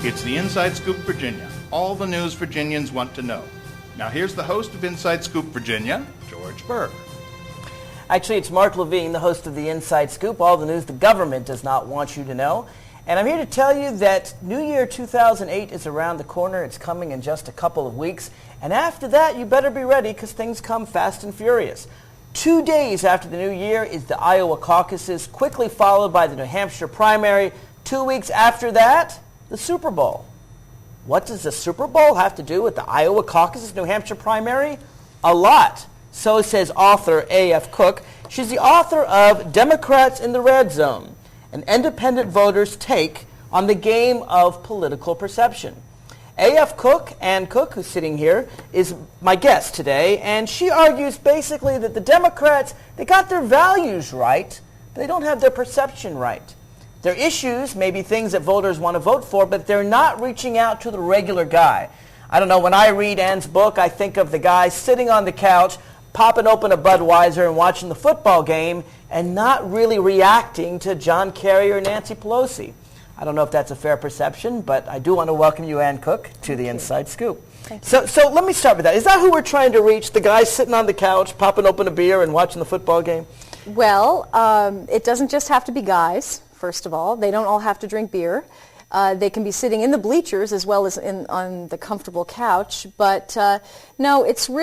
It's the Inside Scoop Virginia, all the news Virginians want to know. Now here's the host of Inside Scoop Virginia, George Berg. Actually, it's Mark Levine, the host of the Inside Scoop, all the news the government does not want you to know. And I'm here to tell you that New Year 2008 is around the corner. It's coming in just a couple of weeks. And after that, you better be ready because things come fast and furious. 2 days after the new year is the Iowa caucuses, quickly followed by the New Hampshire primary. 2 weeks after that, the Super Bowl. What does the Super Bowl have to do with the Iowa caucuses, New Hampshire primary? A lot. So says author A.F. Cook. She's the author of Democrats in the Red Zone, an independent voter's take on the game of political perception. A.F. Cook, Ann Cook, who's sitting here, is my guest today, and she argues basically that the Democrats, they got their values right, but they don't have their perception right. Their issues may be things that voters want to vote for, but they're not reaching out to the regular guy. I don't know, when I read Ann's book, I think of the guy sitting on the couch, popping open a Budweiser and watching the football game and not really reacting to John Kerry or Nancy Pelosi. I don't know if that's a fair perception, but I do want to welcome you, Ann Cook, to the Inside Scoop. So let me start with that. Is that who we're trying to reach, the guy sitting on the couch, popping open a beer and watching the football game? Well, it doesn't just have to be guys, first of all. They don't all have to drink beer. They can be sitting in the bleachers as well as on the comfortable couch. But no,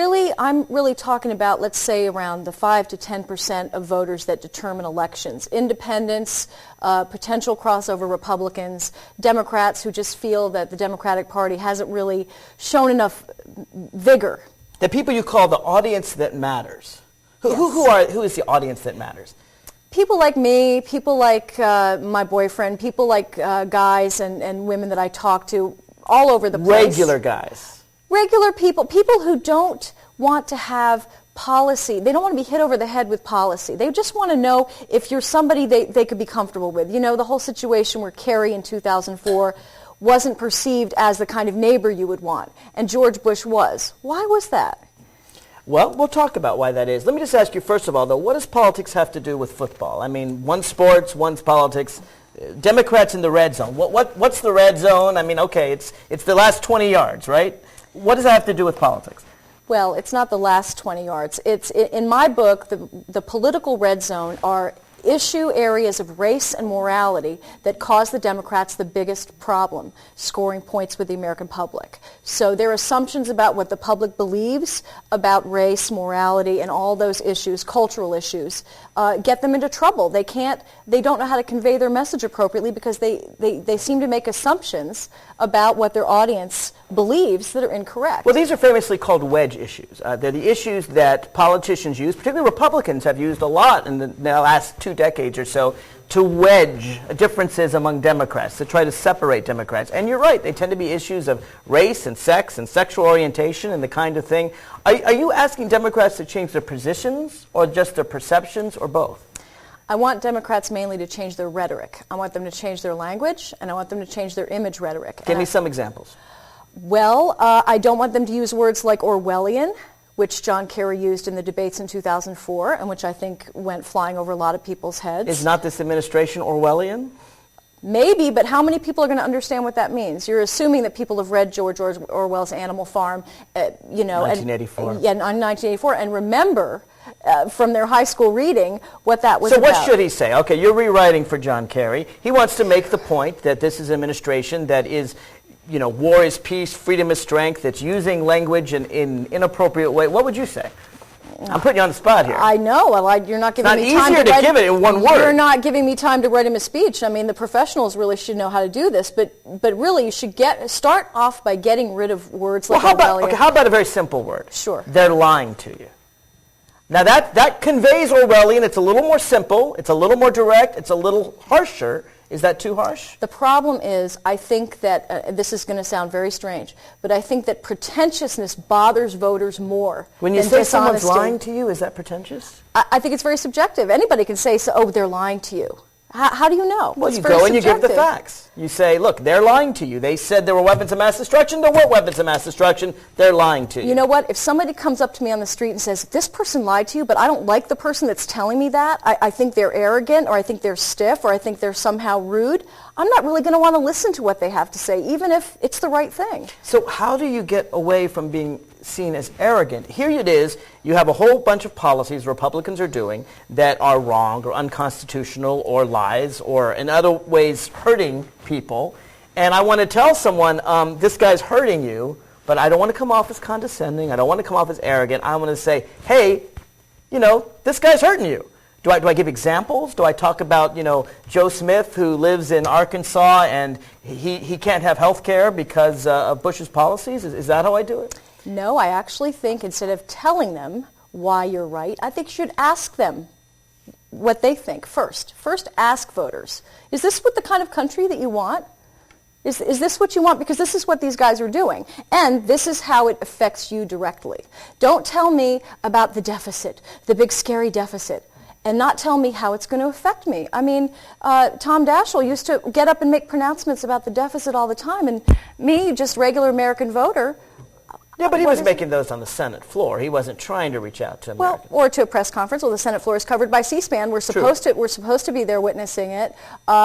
I'm really talking about, let's say, around the 5 to 10% of voters that determine elections. Independents, potential crossover Republicans, Democrats who just feel that the Democratic Party hasn't really shown enough vigor. The people you call the audience that matters. Yes. Who is the audience that matters? People like me, people like my boyfriend, people like guys and women that I talk to all over the place. Regular guys. Regular people, people who don't want to have policy. They don't want to be hit over the head with policy. They just want to know if you're somebody they could be comfortable with. You know, the whole situation where Kerry in 2004 wasn't perceived as the kind of neighbor you would want, and George Bush was. Why was that? Well, we'll talk about why that is. Let me just ask you, first of all, though, what does politics have to do with football? I mean, one's sports, one's politics. Democrats in the red zone. What's the red zone? I mean, okay, it's the last 20 yards, right? What does that have to do with politics? Well, it's not the last 20 yards. It's in my book, the political red zone are issue areas of race and morality that cause the Democrats the biggest problem, scoring points with the American public. So their assumptions about what the public believes about race, morality, and all those issues, cultural issues, get them into trouble. They don't know how to convey their message appropriately because they seem to make assumptions about what their audience believes that are incorrect. Well, these are famously called wedge issues. They're the issues that politicians use, particularly Republicans have used a lot in the last 2 decades or so, to wedge differences among Democrats, to try to separate Democrats. And you're right, they tend to be issues of race and sex and sexual orientation and the kind of thing. Are you asking Democrats to change their positions or just their perceptions or both? I want Democrats mainly to change their rhetoric. I want them to change their language, and I want them to change their image rhetoric. Give me some examples. Well, I don't want them to use words like Orwellian, which John Kerry used in the debates in 2004, and which I think went flying over a lot of people's heads. Is not this administration Orwellian? Maybe, but how many people are going to understand what that means? You're assuming that people have read George Orwell's Animal Farm, 1984. And 1984, and remember from their high school reading what that was about. So what should he say? Okay, you're rewriting for John Kerry. He wants to make the point that this is an administration that is, war is peace, freedom is strength. It's using language in inappropriate way. What would you say? I'm putting you on the spot here. I know. Well, you're not giving me time to write. It's easier to give it in one word. You're not giving me time to write him a speech. I mean, the professionals really should know how to do this. But really, you should start off by getting rid of words like Orwellian. How about a very simple word? Sure. They're lying to you. Now, that conveys Orwellian. It's a little more simple. It's a little more direct. It's a little harsher. Is that too harsh? The problem is, I think that, this is going to sound very strange, but I think that pretentiousness bothers voters more when you than say dishonesty. Someone's lying to you, is that pretentious? I think it's very subjective. Anybody can say, they're lying to you. How do you know? Well, It's you very go and you give the subjective. facts. You say, look, they're lying to you. They said there were weapons of mass destruction. There weren't weapons of mass destruction. They're lying to you. You know what? If somebody comes up to me on the street and says, this person lied to you, but I don't like the person that's telling me that, I think they're arrogant, or I think they're stiff, or I think they're somehow rude, I'm not really going to want to listen to what they have to say, even if it's the right thing. So how do you get away from being seen as arrogant? Here it is. You have a whole bunch of policies Republicans are doing that are wrong or unconstitutional or lies or in other ways hurting people. And I want to tell someone, this guy's hurting you, but I don't want to come off as condescending. I don't want to come off as arrogant. I want to say, hey, this guy's hurting you. Do I give examples? Do I talk about, Joe Smith, who lives in Arkansas, and he can't have health care because of Bush's policies? Is that how I do it? No, I actually think instead of telling them why you're right, I think you should ask them what they think first. First, ask voters, is this what the kind of country that you want? Is this what you want? Because this is what these guys are doing. And this is how it affects you directly. Don't tell me about the deficit, the big scary deficit, and not tell me how it's going to affect me. I mean, Tom Daschle used to get up and make pronouncements about the deficit all the time, and me, just regular American voter. Yeah, but he was making those on the Senate floor. He wasn't trying to reach out to Americans. Well, or to a press conference. Well, the Senate floor is covered by C-SPAN. We're supposed to be there witnessing it.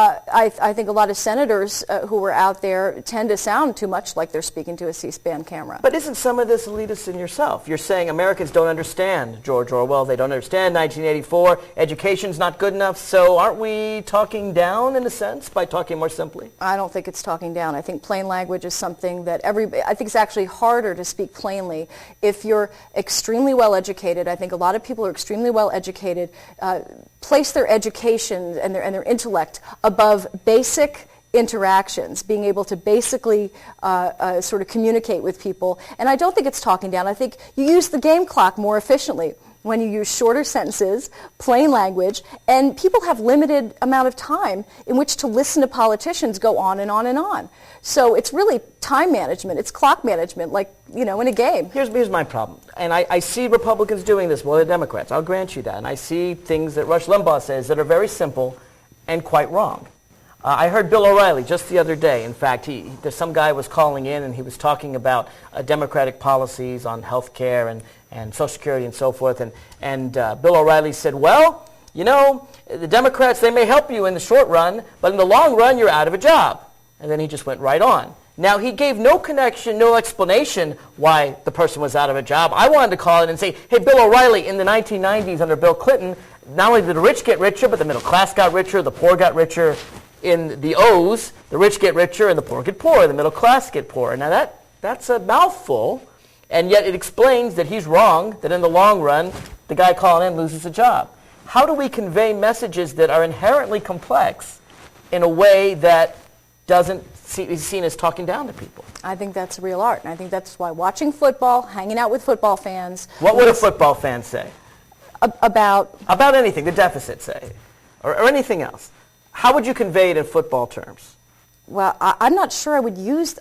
I think a lot of senators who were out there tend to sound too much like they're speaking to a C-SPAN camera. But isn't some of this elitist in yourself? You're saying Americans don't understand George Orwell. They don't understand 1984. Education's not good enough. So aren't we talking down in a sense by talking more simply? I don't think it's talking down. I think plain language is something that I think it's actually harder to speak plainly if you're extremely well educated. I think a lot of people who are extremely well educated place their education and their intellect above basic interactions, being able to basically sort of communicate with people. And I don't think it's talking down. I think you use the game clock more efficiently when you use shorter sentences, plain language, and people have limited amount of time in which to listen to politicians go on and on and on. So it's really time management. It's clock management, like, in a game. Here's my problem. And I see Republicans doing this more than Democrats. I'll grant you that. And I see things that Rush Limbaugh says that are very simple and quite wrong. I heard Bill O'Reilly just the other day. In fact, some guy was calling in and he was talking about Democratic policies on health care and Social Security and so forth. And Bill O'Reilly said, well, the Democrats, they may help you in the short run, but in the long run, you're out of a job. And then he just went right on. Now, he gave no connection, no explanation why the person was out of a job. I wanted to call in and say, hey, Bill O'Reilly, in the 1990s under Bill Clinton, not only did the rich get richer, but the middle class got richer, the poor got richer. In the O's, the rich get richer and the poor get poorer, the middle class get poorer. Now, that's a mouthful, and yet it explains that he's wrong, that in the long run, the guy calling in loses a job. How do we convey messages that are inherently complex in a way that doesn't is seen as talking down to people? I think that's real art, and I think that's why watching football, hanging out with football fans. What would a football fan say? About anything, the deficit, say, or anything else. How would you convey it in football terms? Well, I'm not sure I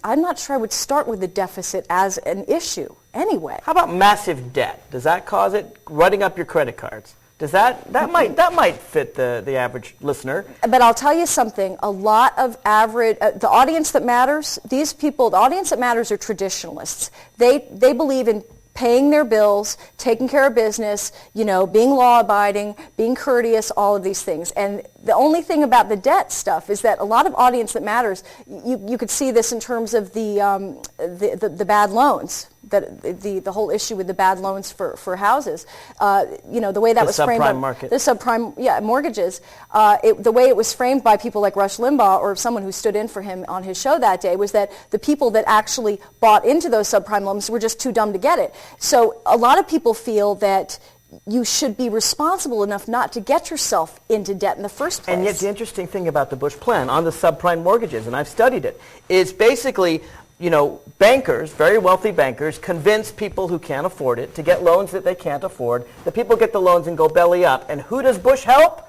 would start with the deficit as an issue anyway. How about massive debt? Does that cause it? Running up your credit cards. Does that might fit the average listener? But I'll tell you something. A lot of average the audience that matters. These people, the audience that matters, are traditionalists. They believe in paying their bills, taking care of business, being law-abiding, being courteous, all of these things. And the only thing about the debt stuff is that a lot of audience that matters, you could see this in terms of the bad loans, that the whole issue with the bad loans for houses. The way that was framed by market. The subprime mortgages. The way it was framed by people like Rush Limbaugh or someone who stood in for him on his show that day was that the people that actually bought into those subprime loans were just too dumb to get it. So a lot of people feel that you should be responsible enough not to get yourself into debt in the first place. And yet the interesting thing about the Bush plan on the subprime mortgages, and I've studied it, is basically, bankers, very wealthy bankers, convince people who can't afford it to get loans that they can't afford. The people get the loans and go belly up. And who does Bush help?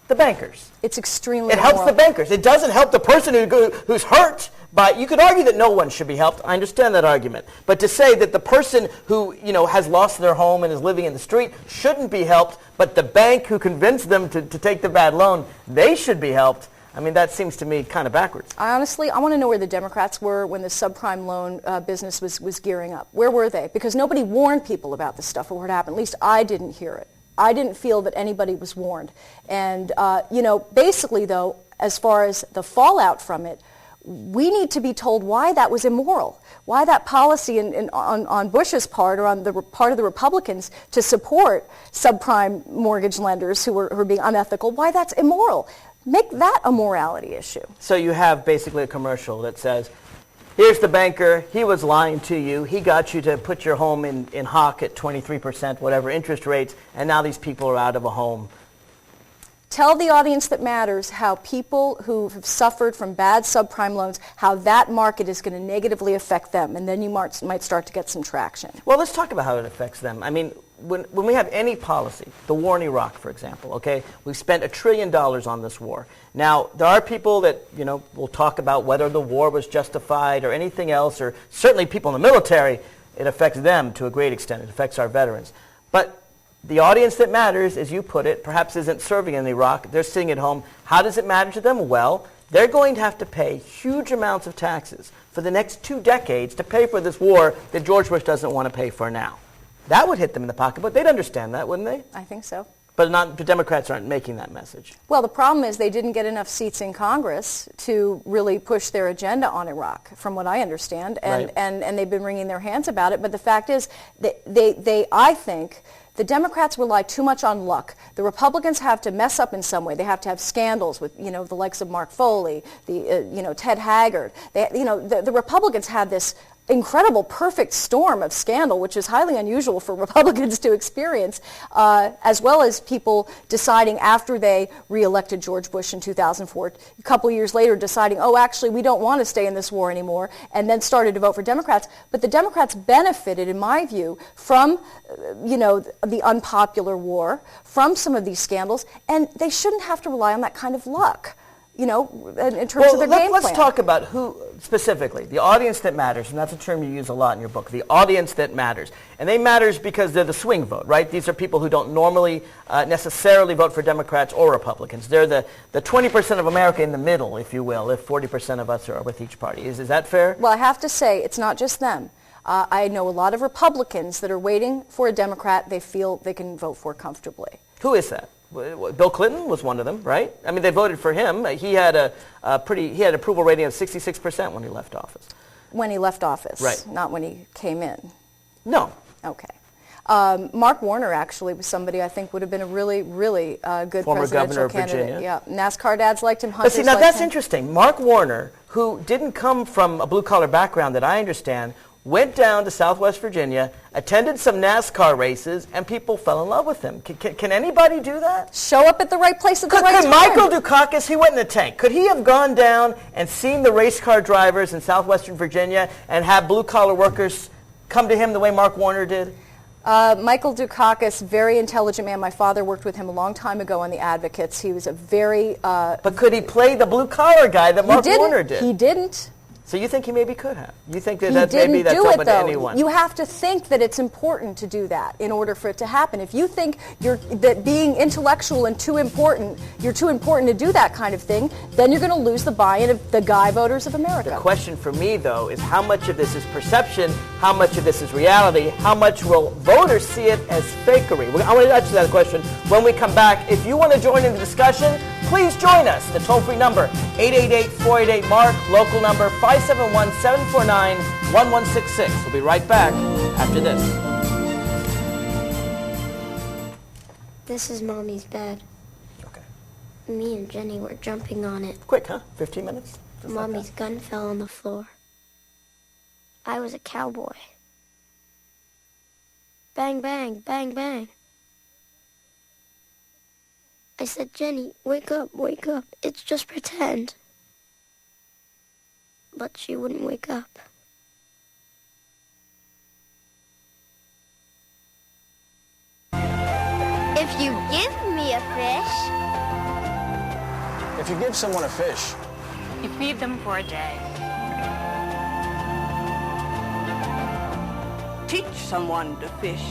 the bankers. It's extremely It helps immoral. the bankers. It doesn't help the person who's hurt. But you could argue that no one should be helped. I understand that argument. But to say that the person who has lost their home and is living in the street shouldn't be helped, but the bank who convinced them to take the bad loan, they should be helped. I mean, that seems to me kind of backwards. I want to know where the Democrats were when the subprime loan business was gearing up. Where were they? Because nobody warned people about this stuff or what happened. At least I didn't hear it. I didn't feel that anybody was warned. And, basically, though, as far as the fallout from it, we need to be told why that was immoral, why that policy on Bush's part or on the part of the Republicans to support subprime mortgage lenders who are being unethical, why that's immoral. Make that a morality issue. So you have basically a commercial that says, here's the banker, he was lying to you, he got you to put your home in hock at 23%, whatever interest rates, and now these people are out of a home. Tell the audience that matters how people who have suffered from bad subprime loans, how that market is going to negatively affect them, and then you might start to get some traction. Well, let's talk about how it affects them. I mean, when we have any policy, the war in Iraq, for example, okay, we've spent $1 trillion on this war. Now, there are people that, will talk about whether the war was justified or anything else, or certainly people in the military, it affects them to a great extent. It affects our veterans. But the audience that matters, as you put it, perhaps isn't serving in Iraq. They're sitting at home. How does it matter to them? Well, they're going to have to pay huge amounts of taxes for the next 2 decades to pay for this war that George Bush doesn't want to pay for now. That would hit them in the pocketbook. They'd understand that, wouldn't they? I think so. But the Democrats aren't making that message. Well, the problem is they didn't get enough seats in Congress to really push their agenda on Iraq, from what I understand, and they've been wringing their hands about it. But the fact is, I think, the Democrats rely too much on luck. The Republicans have to mess up in some way. They have to have scandals with, the likes of Mark Foley, Ted Haggard. The Republicans have this incredible perfect storm of scandal, which is highly unusual for Republicans to experience, as well as people deciding after they reelected George Bush in 2004, a couple years later deciding, oh, actually, we don't want to stay in this war anymore, and then started to vote for Democrats. But the Democrats benefited, in my view, from, the unpopular war, from some of these scandals, and they shouldn't have to rely on that kind of luck. In terms of their game plan. Let's talk about who, specifically, the audience that matters, and that's a term you use a lot in your book, the audience that matters. And they matters because they're the swing vote, right? These are people who don't normally necessarily vote for Democrats or Republicans. They're the 20% of America in the middle, if you will, if 40% of us are with each party. Is that fair? Well, I have to say, it's not just them. I know a lot of Republicans that are waiting for a Democrat they feel they can vote for comfortably. Who is that? Bill Clinton was one of them, right? I mean, they voted for him. He had an approval rating of 66% when he left office. When he left office, right? Not when he came in. No. Okay. Mark Warner actually was somebody I think would have been a really, really good former presidential governor of candidate. Virginia. Yeah, NASCAR dads liked him. But Hunters see, now liked that's him. interesting. Mark Warner, who didn't come from a blue-collar background that I understand, went down to Southwest Virginia, attended some NASCAR races, and people fell in love with him. Can anybody do that? Show up at the right place at the right time. Could Michael Dukakis, he went in the tank, could he have gone down and seen the race car drivers in southwestern Virginia and have blue-collar workers come to him the way Mark Warner did? Michael Dukakis, very intelligent man. My father worked with him a long time ago on the Advocates. He was a very... but could he play the blue-collar guy that Mark Warner did? He didn't. So you think he maybe could have? You think that that's open to anyone? You have to think that it's important to do that in order for it to happen. If you think that being intellectual and you're too important to do that kind of thing, then you're going to lose the buy-in of the guy voters of America. The question for me, though, is how much of this is perception, how much of this is reality, how much will voters see it as fakery? I want to answer that question when we come back. If you want to join in the discussion, please join us. The toll-free number, 888-488-MARK, local number 571-749-1166. We'll be right back after this. This is Mommy's bed. Okay. Me and Jenny were jumping on it. Quick, huh? 15 minutes? Just Mommy's gun fell on the floor. I was a cowboy. Bang, bang, bang, bang. I said, Jenny, wake up, it's just pretend. But she wouldn't wake up. If you give me a fish, If you give someone a fish, you feed them for a day. Teach someone to fish.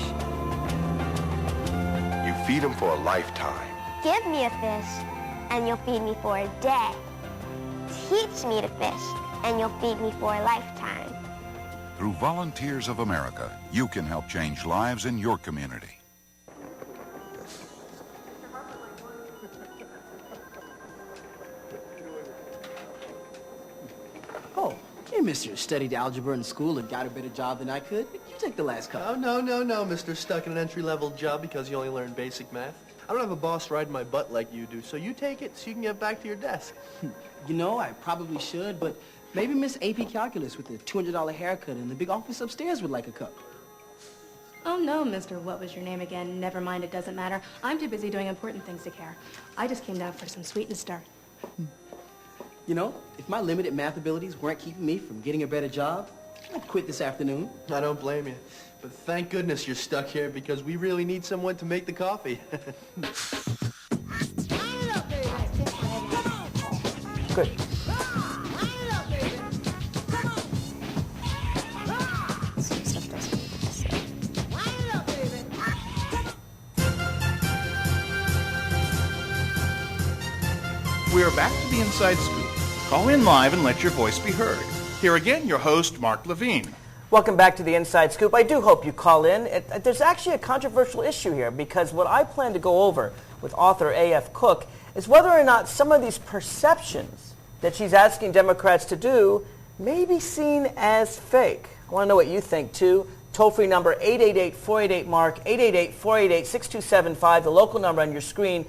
You feed them for a lifetime. Give me a fish, and you'll feed me for a day. Teach me to fish, and you'll feed me for a lifetime. Through Volunteers of America, you can help change lives in your community. Oh, hey, mister, studied algebra in school and got a better job than I could. You take the last couple. Oh, no, mister. Stuck in an entry-level job because you only learned basic math. I don't have a boss riding my butt like you do, so you take it so you can get back to your desk. You know, I probably should, but maybe Miss AP Calculus with the $200 haircut in the big office upstairs would like a cup. Oh, no, mister. What was your name again? Never mind, it doesn't matter. I'm too busy doing important things to care. I just came down for some sweet and start. You know, if my limited math abilities weren't keeping me from getting a better job, I'd quit this afternoon. I don't blame you. But thank goodness you're stuck here because we really need someone to make the coffee. Good. We are back to the Inside Scoop. Call in live and let your voice be heard. Here again, your host, Mark Levine. Welcome back to the Inside Scoop. I do hope you call in. There's actually a controversial issue here because what I plan to go over with author A.F. Cook is whether or not some of these perceptions that she's asking Democrats to do may be seen as fake. I want to know what you think, too. Toll-free number 888-488-MARK, 888-488-6275, the local number on your screen,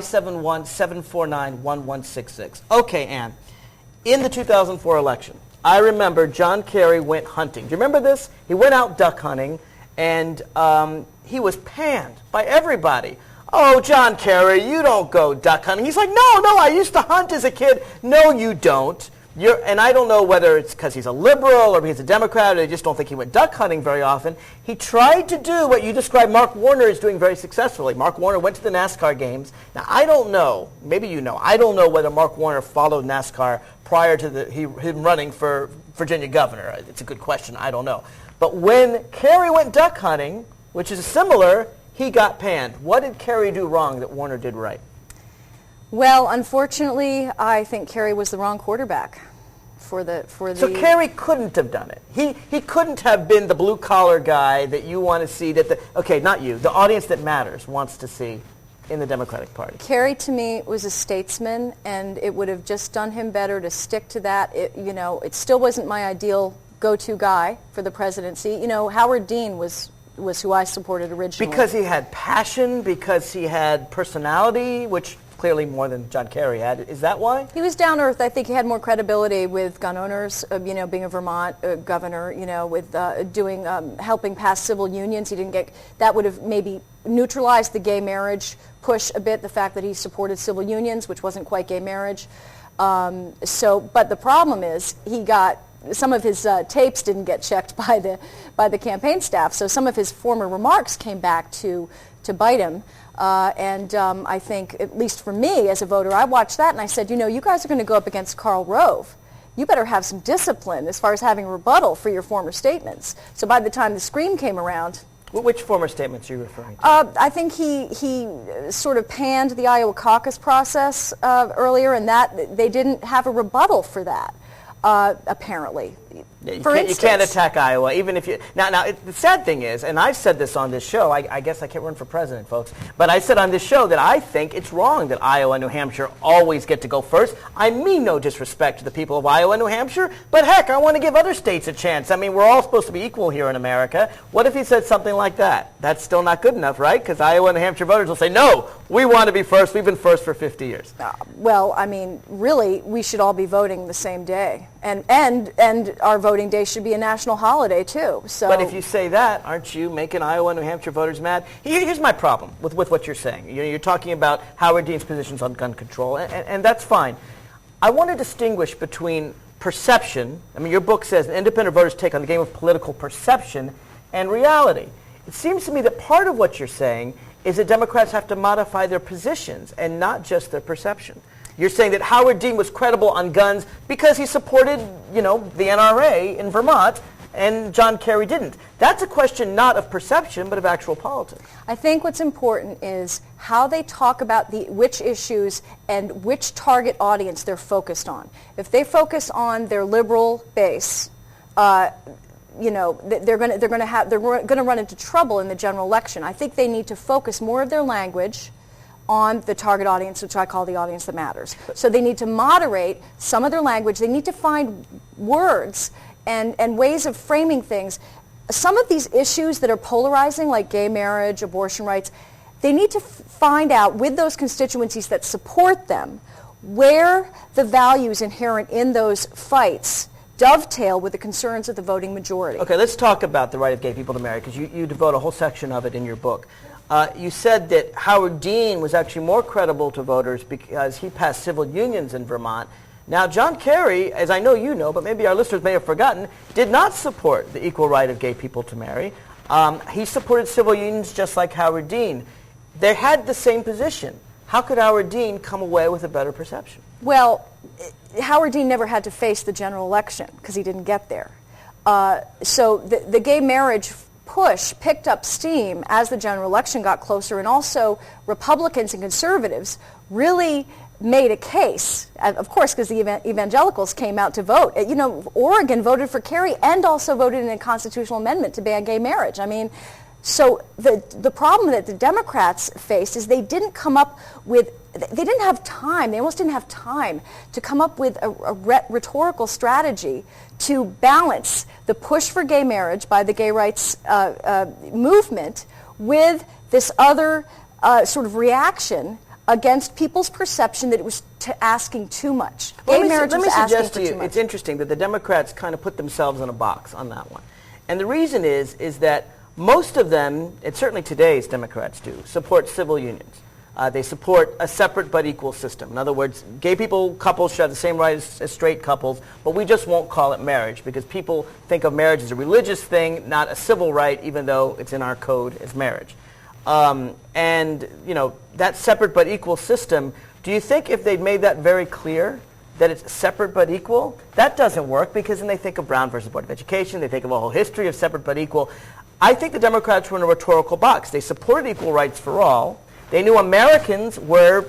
571-749-1166. Okay, Ann. In the 2004 election, I remember John Kerry went hunting. Do you remember this? He went out duck hunting, and he was panned by everybody. Oh, John Kerry, you don't go duck hunting. He's like, no, I used to hunt as a kid. No, you don't. And I don't know whether it's because he's a liberal or he's a Democrat or they just don't think he went duck hunting very often. He tried to do what you described Mark Warner is doing very successfully. Mark Warner went to the NASCAR games. Now, I don't know, maybe you know, I don't know whether Mark Warner followed NASCAR prior to him running for Virginia governor. It's a good question. I don't know. But when Kerry went duck hunting, which is similar, he got panned. What did Kerry do wrong that Warner did right? Well, unfortunately, I think Kerry was the wrong quarterback for the. So Kerry couldn't have done it. He couldn't have been the blue collar guy that you want to see. Not you. The audience that matters wants to see in the Democratic Party. Kerry, to me, was a statesman, and it would have just done him better to stick to that. It still wasn't my ideal go-to guy for the presidency. You know, Howard Dean was who I supported originally. Because he had passion, because he had personality, which clearly more than John Kerry had. Is that why? He was down to earth. I think he had more credibility with gun owners, being a Vermont governor, with helping pass civil unions. He didn't get, that would have maybe neutralized the gay marriage push a bit, the fact that he supported civil unions, which wasn't quite gay marriage. But the problem is he got, some of his tapes didn't get checked by the campaign staff, so some of his former remarks came back to bite him. I think, at least for me as a voter, I watched that and I said, you guys are going to go up against Karl Rove. You better have some discipline as far as having a rebuttal for your former statements. So by the time the scream came around... Which former statements are you referring to? I think he sort of panned the Iowa caucus process earlier, and that they didn't have a rebuttal for that. Apparently. You can't attack Iowa, even if you... Now, the sad thing is, and I've said this on this show, I guess I can't run for president, folks, but I said on this show that I think it's wrong that Iowa and New Hampshire always get to go first. I mean no disrespect to the people of Iowa and New Hampshire, but heck, I want to give other states a chance. I mean, we're all supposed to be equal here in America. What if he said something like that? That's still not good enough, right? Because Iowa and New Hampshire voters will say, no, we want to be first. We've been first for 50 years. Well, I mean, really, we should all be voting the same day. And our voting day should be a national holiday, too. So. But if you say that, aren't you making Iowa and New Hampshire voters mad? Here's my problem with what you're saying. You're talking about Howard Dean's positions on gun control, and that's fine. I want to distinguish between perception. I mean, your book says independent voters take on the game of political perception and reality. It seems to me that part of what you're saying is that Democrats have to modify their positions and not just their perception. You're saying that Howard Dean was credible on guns because he supported, the NRA in Vermont, and John Kerry didn't. That's a question not of perception, but of actual politics. I think what's important is how they talk about which issues and which target audience they're focused on. If they focus on their liberal base, they're going to run into trouble in the general election. I think they need to focus more of their language on the target audience, which I call the audience that matters. So they need to moderate some of their language. They need to find words and ways of framing things. Some of these issues that are polarizing, like gay marriage, abortion rights, they need to find out with those constituencies that support them where the values inherent in those fights dovetail with the concerns of the voting majority. Okay, let's talk about the right of gay people to marry, because you devote a whole section of it in your book. You said that Howard Dean was actually more credible to voters because he passed civil unions in Vermont. Now, John Kerry, as I know you know, but maybe our listeners may have forgotten, did not support the equal right of gay people to marry. He supported civil unions just like Howard Dean. They had the same position. How could Howard Dean come away with a better perception? Well, Howard Dean never had to face the general election because he didn't get there. So the gay marriage push picked up steam as the general election got closer, and also Republicans and conservatives really made a case, of course, because the evangelicals came out to vote. Oregon voted for Kerry and also voted in a constitutional amendment to ban gay marriage. I mean, so the problem that the Democrats faced is they didn't have time. They almost didn't have time to come up with a rhetorical strategy to balance the push for gay marriage by the gay rights movement with this other sort of reaction against people's perception that it was asking too much. Let me suggest to you, it's interesting that the Democrats kind of put themselves in a box on that one. And the reason is that most of them, and certainly today's Democrats do, support civil unions. They support a separate but equal system. In other words, gay couples should have the same rights as straight couples, but we just won't call it marriage because people think of marriage as a religious thing, not a civil right, even though it's in our code as marriage. That separate but equal system, do you think if they'd made that very clear, that it's separate but equal, that doesn't work because then they think of Brown versus Board of Education, they think of a whole history of separate but equal. I think the Democrats were in a rhetorical box. They supported equal rights for all. They knew Americans were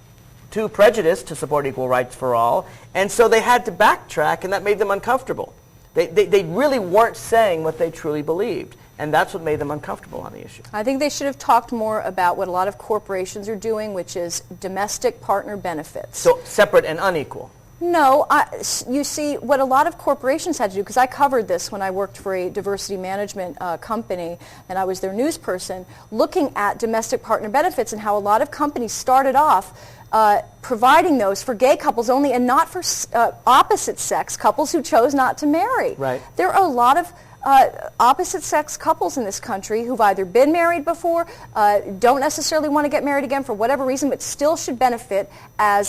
too prejudiced to support equal rights for all, and so they had to backtrack, and that made them uncomfortable. They really weren't saying what they truly believed. And that's what made them uncomfortable on the issue. I think they should have talked more about what a lot of corporations are doing, which is domestic partner benefits. So separate and unequal. No, you see, what a lot of corporations had to do, because I covered this when I worked for a diversity management company, and I was their news person, looking at domestic partner benefits and how a lot of companies started off providing those for gay couples only and not for opposite-sex couples who chose not to marry. Right. There are a lot of opposite-sex couples in this country who've either been married before, don't necessarily want to get married again for whatever reason, but still should benefit as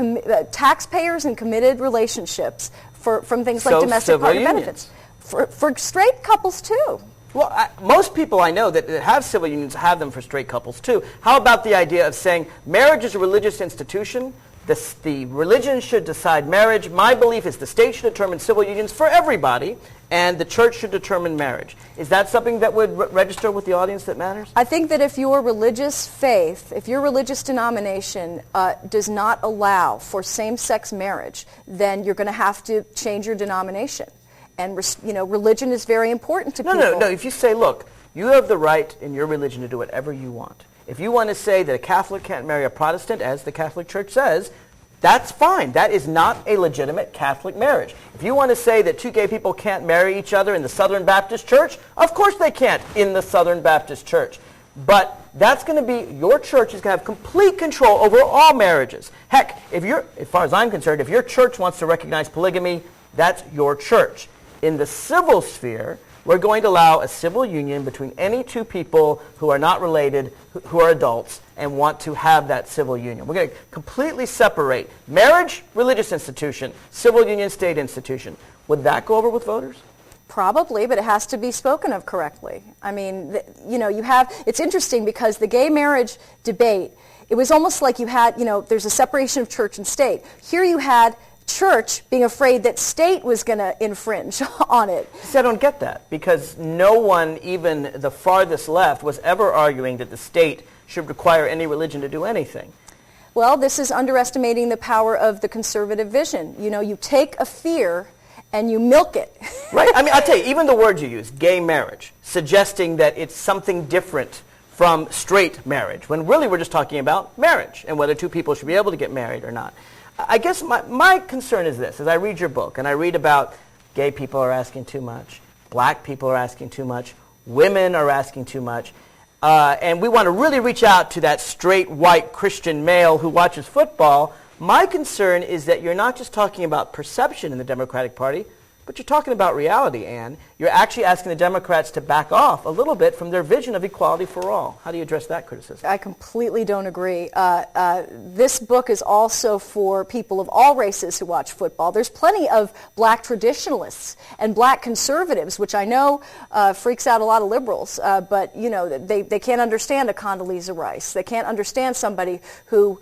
taxpayers and committed relationships from things like domestic partner benefits. For straight couples, too. Well, most people I know that have civil unions have them for straight couples, too. How about the idea of saying marriage is a religious institution? The religion should decide marriage. My belief is the state should determine civil unions for everybody, and the church should determine marriage. Is that something that would register with the audience that matters? I think that if your religious faith, if your religious denomination does not allow for same-sex marriage, then you're going to have to change your denomination. And religion is very important to people. No. If you say, look, you have the right in your religion to do whatever you want. If you want to say that a Catholic can't marry a Protestant, as the Catholic Church says, that's fine. That is not a legitimate Catholic marriage. If you want to say that two gay people can't marry each other in the Southern Baptist Church, of course they can't in the Southern Baptist Church. But that's going to be, your church is going to have complete control over all marriages. Heck, as far as I'm concerned, if your church wants to recognize polygamy, that's your church. In the civil sphere, we're going to allow a civil union between any two people who are not related, who are adults, and want to have that civil union. We're going to completely separate marriage, religious institution, civil union, state institution. Would that go over with voters? Probably, but it has to be spoken of correctly. I mean, it's interesting because the gay marriage debate, it was almost like you had, there's a separation of church and state. Here you had church being afraid that state was going to infringe on it. See, I don't get that, because no one, even the farthest left, was ever arguing that the state should require any religion to do anything. Well, this is underestimating the power of the conservative vision. You take a fear and you milk it. Right. I mean, I'll tell you, even the word you use, gay marriage, suggesting that it's something different from straight marriage, when really we're just talking about marriage and whether two people should be able to get married or not. I guess my concern is this. As I read your book and I read about gay people are asking too much, black people are asking too much, women are asking too much, and we want to really reach out to that straight, white, Christian male who watches football. My concern is that you're not just talking about perception in the Democratic Party, but you're talking about reality, Ann. You're actually asking the Democrats to back off a little bit from their vision of equality for all. How do you address that criticism? I completely don't agree. This book is also for people of all races who watch football. There's plenty of black traditionalists and black conservatives, which I know freaks out a lot of liberals, but they can't understand a Condoleezza Rice. They can't understand somebody who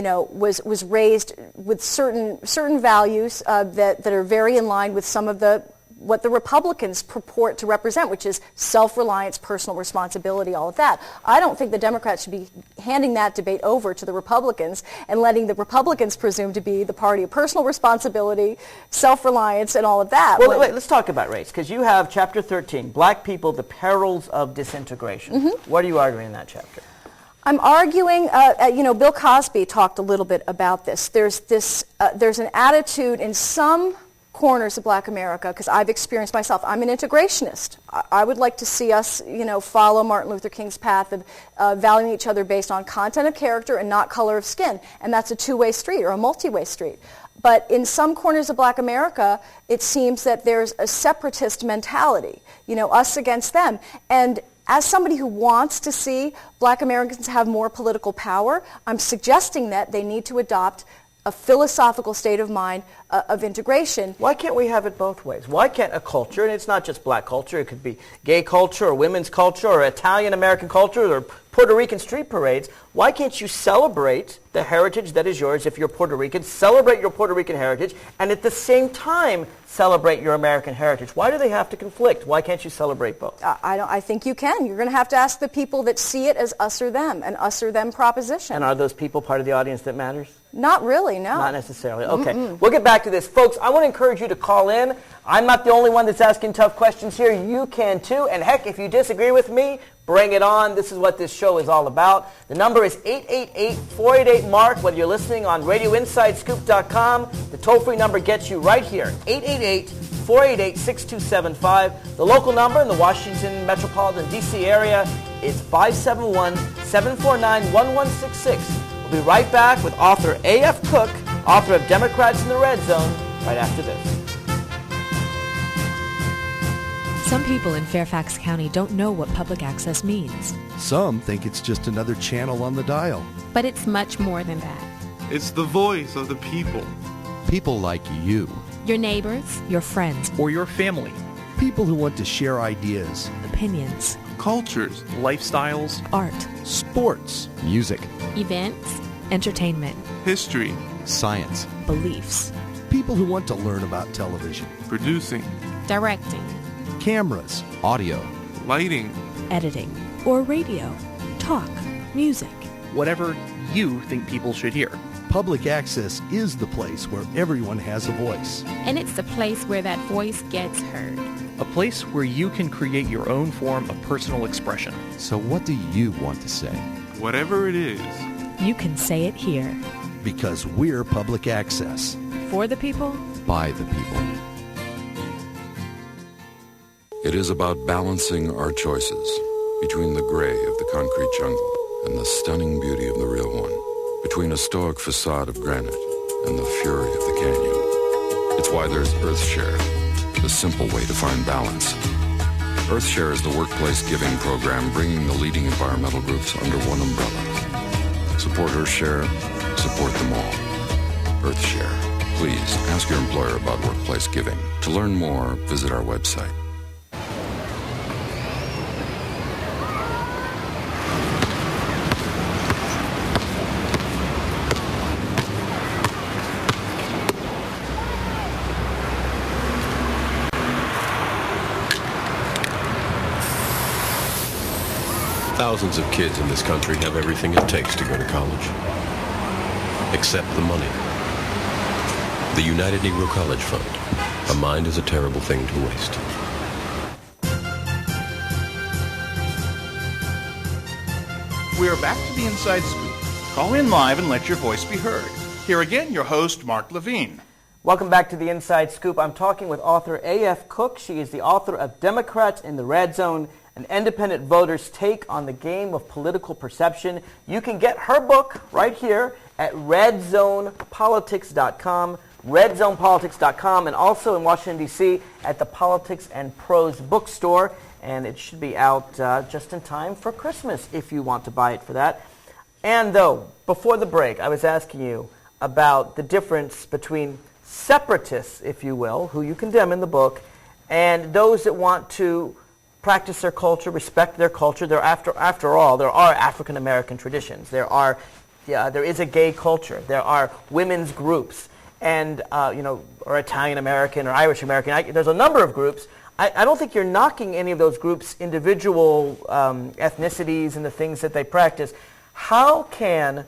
was raised with certain values that are very in line with some of what the Republicans purport to represent, which is self-reliance, personal responsibility, all of that. I don't think the Democrats should be handing that debate over to the Republicans and letting the Republicans presume to be the party of personal responsibility, self-reliance, and all of that. Well, wait, let's talk about race, because you have Chapter 13, Black People, the Perils of Disintegration. Mm-hmm. What are you arguing in that chapter? I'm arguing, Bill Cosby talked a little bit about this. There's an attitude in some corners of black America, because I've experienced myself. I'm an integrationist. I would like to see us, follow Martin Luther King's path of valuing each other based on content of character and not color of skin. And that's a two-way street or a multi-way street. But in some corners of black America, it seems that there's a separatist mentality, us against them. And as somebody who wants to see black Americans have more political power, I'm suggesting that they need to adopt a philosophical state of mind of integration. Why can't we have it both ways? Why can't a culture, and it's not just black culture, it could be gay culture or women's culture or Italian-American culture or Puerto Rican street parades, why can't you celebrate the heritage that is yours if you're Puerto Rican, celebrate your Puerto Rican heritage, and at the same time celebrate your American heritage? Why do they have to conflict? Why can't you celebrate both? I think you can. You're going to have to ask the people that see it as us or them, an us or them proposition. And are those people part of the audience that matters? Not really, no. Not necessarily. Okay. We'll get back to this. Folks, I want to encourage you to call in. I'm not the only one that's asking tough questions here. You can too. And heck, if you disagree with me, bring it on. This is what this show is all about. The number is 888-488-MARK, whether you're listening on RadioInsideScoop.com. The toll-free number gets you right here, 888-488-6275. The local number in the Washington metropolitan D.C. area is 571-749-1166. We'll be right back with author A.F. Cook, author of Democrats in the Red Zone, right after this. Some people in Fairfax County don't know what public access means. Some think it's just another channel on the dial. But it's much more than that. It's the voice of the people. People like you. Your neighbors, your friends, or your family. People who want to share ideas, opinions, cultures, lifestyles, art, sports, music, events, entertainment, history, science, beliefs. People who want to learn about television, producing, directing, cameras, audio, lighting, editing, or radio, talk, music. Whatever you think people should hear. Public access is the place where everyone has a voice. And it's the place where that voice gets heard. A place where you can create your own form of personal expression. So what do you want to say? Whatever it is, you can say it here. Because we're public access. For the people. By the people. It is about balancing our choices between the gray of the concrete jungle and the stunning beauty of the real one, between a stoic facade of granite and the fury of the canyon. It's why there's EarthShare, the simple way to find balance. EarthShare is the workplace giving program bringing the leading environmental groups under one umbrella. Support EarthShare, support them all. EarthShare. Please ask your employer about workplace giving. To learn more, visit our website. Thousands of kids in this country have everything it takes to go to college, except the money. The United Negro College Fund. A mind is a terrible thing to waste. We're back to the Inside Scoop. Call in live and let your voice be heard. Here again, your host, Mark Levine. Welcome back to the Inside Scoop. I'm talking with author A.F. Cook. She is the author of Democrats in the Red Zone, an independent voter's take on the game of political perception. You can get her book right here at redzonepolitics.com, redzonepolitics.com, and also in Washington, D.C. at the Politics and Prose bookstore. And it should be out just in time for Christmas if you want to buy it for that. And though, before the break, I was asking you about the difference between separatists, if you will, who you condemn in the book, and those that want to practice their culture, respect their culture. After all, there are African American traditions. There is a gay culture. There are women's groups, and or Italian American or Irish American. There's a number of groups. I don't think you're knocking any of those groups' individual ethnicities and the things that they practice. How can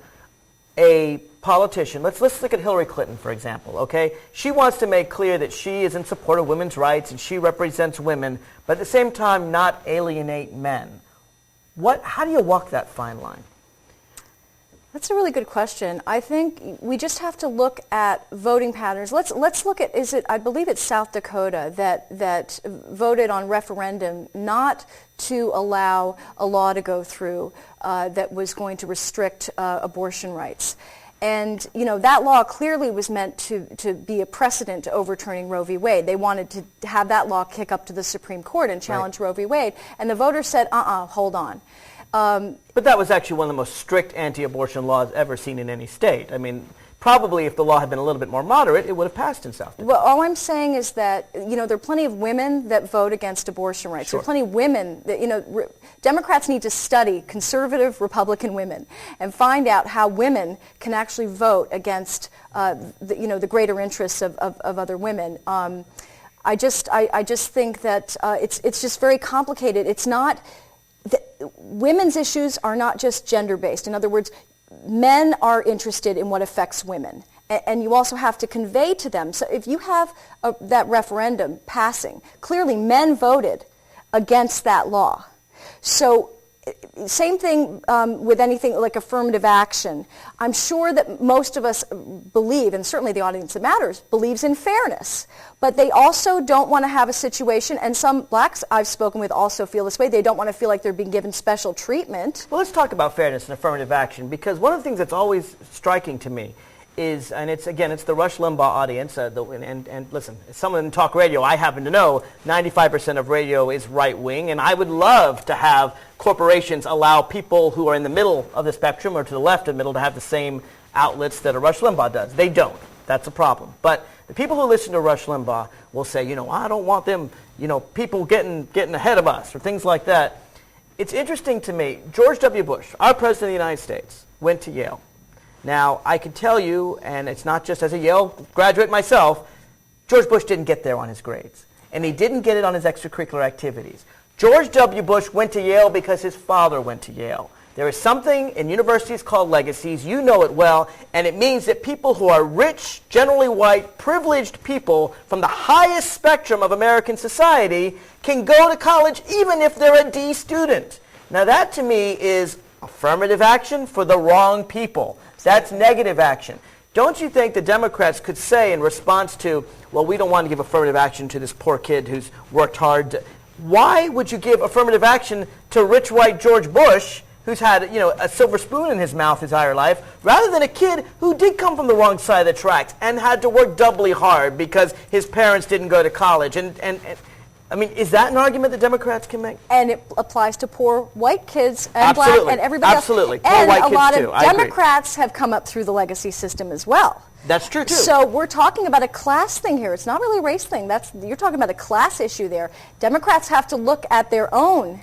a politician, let's look at Hillary Clinton, for example, okay? She wants to make clear that she is in support of women's rights and she represents women, but at the same time not alienate men. How do you walk that fine line? That's a really good question. I think we just have to look at voting patterns. Let's look at, I believe it's South Dakota that voted on referendum not to allow a law to go through that was going to restrict abortion rights. And, that law clearly was meant to be a precedent to overturning Roe v. Wade. They wanted to have that law kick up to the Supreme Court and challenge Roe v. Wade. And the voters said, hold on. But that was actually one of the most strict anti-abortion laws ever seen in any state. I mean, probably if the law had been a little bit more moderate, it would have passed in South Dakota. Well, all I'm saying is that, there are plenty of women that vote against abortion rights. Sure. There are plenty of women that, Democrats need to study conservative Republican women and find out how women can actually vote against, the greater interests of other women. I just think that it's just very complicated. It's not... Women's issues are not just gender-based. In other words, men are interested in what affects women. And you also have to convey to them. So if you have that referendum passing, clearly men voted against that law. So same thing with anything like affirmative action. I'm sure that most of us believe, and certainly the audience that matters, believes in fairness. But they also don't want to have a situation, and some blacks I've spoken with also feel this way. They don't want to feel like they're being given special treatment. Well, let's talk about fairness and affirmative action, because one of the things that's always striking to me is, and it's the Rush Limbaugh audience, and listen, as someone in talk radio, I happen to know 95% of radio is right-wing, and I would love to have corporations allow people who are in the middle of the spectrum or to the left of the middle to have the same outlets that a Rush Limbaugh does. They don't. That's a problem. But the people who listen to Rush Limbaugh will say, I don't want them, people getting ahead of us or things like that. It's interesting to me, George W. Bush, our President of the United States, went to Yale. Now, I can tell you, and it's not just as a Yale graduate myself, George Bush didn't get there on his grades. And he didn't get it on his extracurricular activities. George W. Bush went to Yale because his father went to Yale. There is something in universities called legacies. You know it well. And it means that people who are rich, generally white, privileged people from the highest spectrum of American society can go to college even if they're a D student. Now, that to me is affirmative action for the wrong people. That's negative action. Don't you think the Democrats could say in response to, well, we don't want to give affirmative action to this poor kid who's worked hard. Why would you give affirmative action to rich white George Bush, who's had a silver spoon in his mouth his entire life, rather than a kid who did come from the wrong side of the tracks and had to work doubly hard because his parents didn't go to college? I mean, is that an argument that Democrats can make? And it applies to poor white kids and Absolutely. black and everybody Absolutely. else. Poor And white a kids lot too. of Democrats have come up through the legacy system as well. That's true, too. So we're talking about a class thing here. It's not really a race thing. You're talking about a class issue there. Democrats have to look at their own,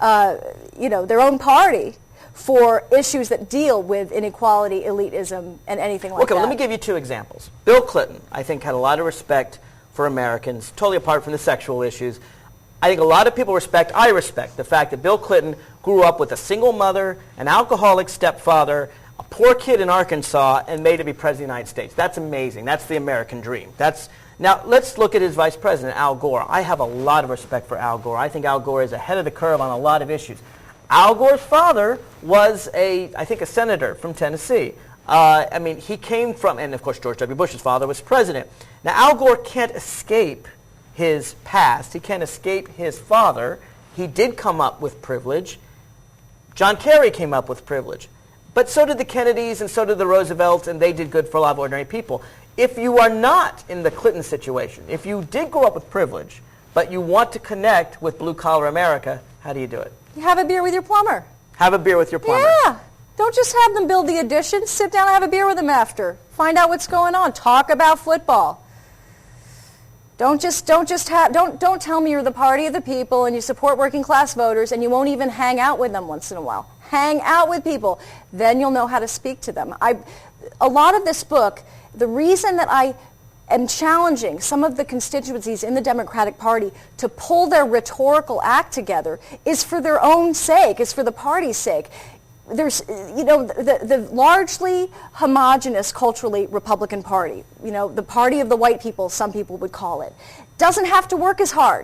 their own party for issues that deal with inequality, elitism, and anything like that. Okay, let me give you two examples. Bill Clinton, I think, had a lot of respect for Americans, totally apart from the sexual issues. I think a lot of people I respect the fact that Bill Clinton grew up with a single mother, an alcoholic stepfather, a poor kid in Arkansas, and made to be president of the United States. That's amazing. That's the American dream. Now, let's look at his vice president, Al Gore. I have a lot of respect for Al Gore. I think Al Gore is ahead of the curve on a lot of issues. Al Gore's father was, I think, a senator from Tennessee. He came from, and of course George W. Bush's father was president. Now, Al Gore can't escape his past. He can't escape his father. He did come up with privilege. John Kerry came up with privilege. But so did the Kennedys and so did the Roosevelts, and they did good for a lot of ordinary people. If you are not in the Clinton situation, if you did grow up with privilege, but you want to connect with blue-collar America, how do you do it? You have a beer with your plumber. Have a beer with your plumber. Yeah. Don't just have them build the addition. Sit down and have a beer with them after. Find out what's going on. Talk about football. Don't tell me you're the party of the people and you support working class voters and you won't even hang out with them once in a while. Hang out with people. Then you'll know how to speak to them. A lot of this book, the reason that I am challenging some of the constituencies in the Democratic Party to pull their rhetorical act together is for their own sake, is for the party's sake. There's, the largely homogenous culturally Republican Party, the party of the white people, some people would call it, doesn't have to work as hard,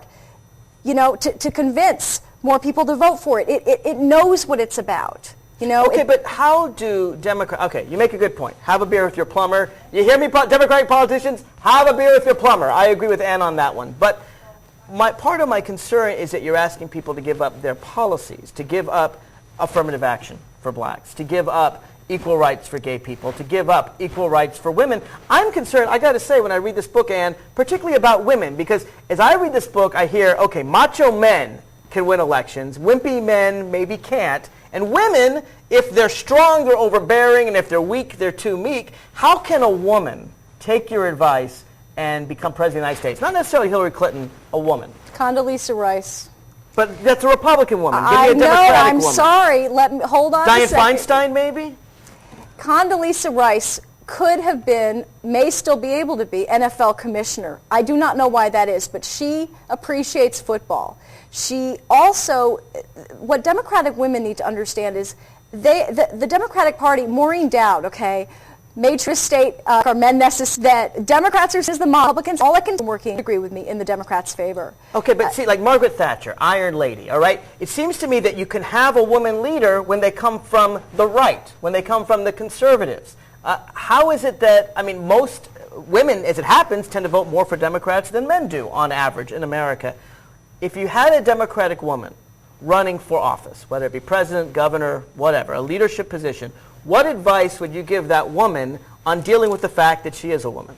to convince more people to vote for it. It knows what it's about. Okay, but how do Democrats... Okay, you make a good point. Have a beer with your plumber. You hear me, Democratic politicians? Have a beer with your plumber. I agree with Ann on that one. But part of my concern is that you're asking people to give up their policies, to give up affirmative action for blacks, to give up equal rights for gay people, to give up equal rights for women. I'm concerned, I got to say, when I read this book, Ann, particularly about women, because as I read this book, I hear, okay, macho men can win elections, wimpy men maybe can't, and women, if they're strong, they're overbearing, and if they're weak, they're too meek. How can a woman take your advice and become president of the United States? Not necessarily Hillary Clinton, a woman. Condoleezza Rice. But that's a Republican woman. Give me a Democratic woman. I'm sorry. Hold on Dianne a second. Feinstein, maybe? Condoleezza Rice could have been, may still be able to be, NFL commissioner. I do not know why that is, but she appreciates football. She also, what Democratic women need to understand is the Democratic Party, Maureen Dowd, okay, Matrix State, Carmen Nessus, that Democrats are the Republicans. All I can working agree with me in the Democrats' favor. Okay, but see, like Margaret Thatcher, Iron Lady, all right? It seems to me that you can have a woman leader when they come from the right, when they come from the conservatives. How is it that, most women, as it happens, tend to vote more for Democrats than men do on average in America. If you had a Democratic woman running for office, whether it be president, governor, whatever, a leadership position, what advice would you give that woman on dealing with the fact that she is a woman?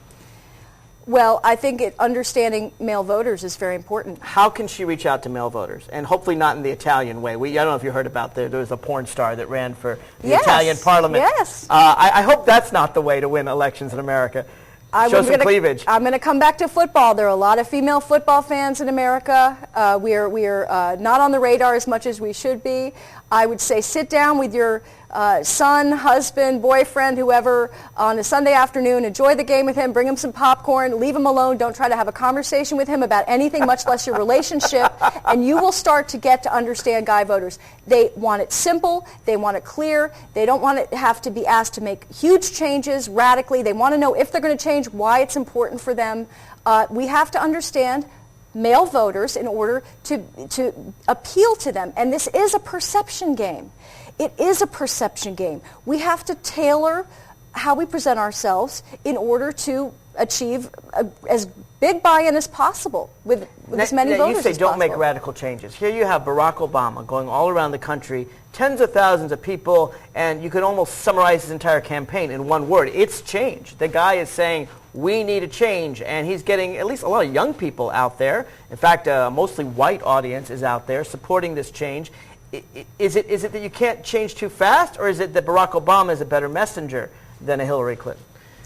Well, I think understanding male voters is very important. How can she reach out to male voters? And hopefully not in the Italian way. I don't know if you heard about there was a porn star that ran for the Italian parliament. Yes. I hope that's not the way to win elections in America. Show some cleavage. I'm going to come back to football. There are a lot of female football fans in America. We are not on the radar as much as we should be. I would say sit down with your son, husband, boyfriend, whoever, on a Sunday afternoon. Enjoy the game with him. Bring him some popcorn. Leave him alone. Don't try to have a conversation with him about anything, much less your relationship. And you will start to get to understand guy voters. They want it simple. They want it clear. They don't want it to have to be asked to make huge changes radically. They want to know if they're going to change, why it's important for them. We have to understand male voters in order to appeal to them. And this is a perception game. It is a perception game. We have to tailor how we present ourselves in order to achieve as big buy-in as possible with as many voters as possible. You say don't make radical changes. Here you have Barack Obama going all around the country, tens of thousands of people, and you could almost summarize his entire campaign in one word. It's change. The guy is saying, we need a change, and he's getting at least a lot of young people out there. In fact, a mostly white audience is out there supporting this change. Is it that you can't change too fast, or is it that Barack Obama is a better messenger than a Hillary Clinton?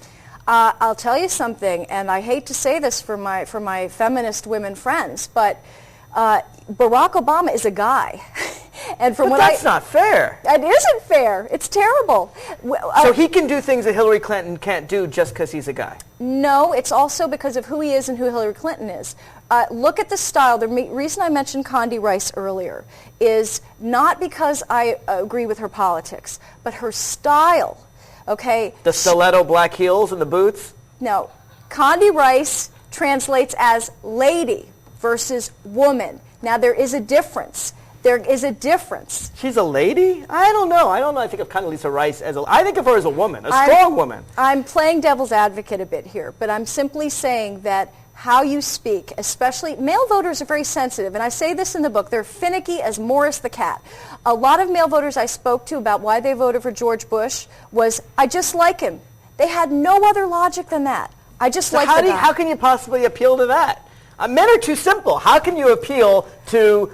I'll tell you something, and I hate to say this for my feminist women friends, but Barack Obama is a guy. And from but that's not fair. It isn't fair. It's terrible. So he can do things that Hillary Clinton can't do just because he's a guy? No, it's also because of who he is and who Hillary Clinton is. Look at the style. The reason I mentioned Condi Rice earlier is not because I agree with her politics, but her style. Okay. The stiletto black heels and the boots? No. Condi Rice translates as lady versus woman. Now, there is a difference. There is a difference. She's a lady? I don't know. I think of Condoleezza Rice as I think of her as a woman, a strong woman. I'm playing devil's advocate a bit here, but I'm simply saying that how you speak, especially male voters are very sensitive, and I say this in the book, they're finicky as Morris the cat. A lot of male voters I spoke to about why they voted for George Bush was, I just like him. They had no other logic than that. I just like the guy. How can you possibly appeal to that? Men are too simple. How can you appeal to,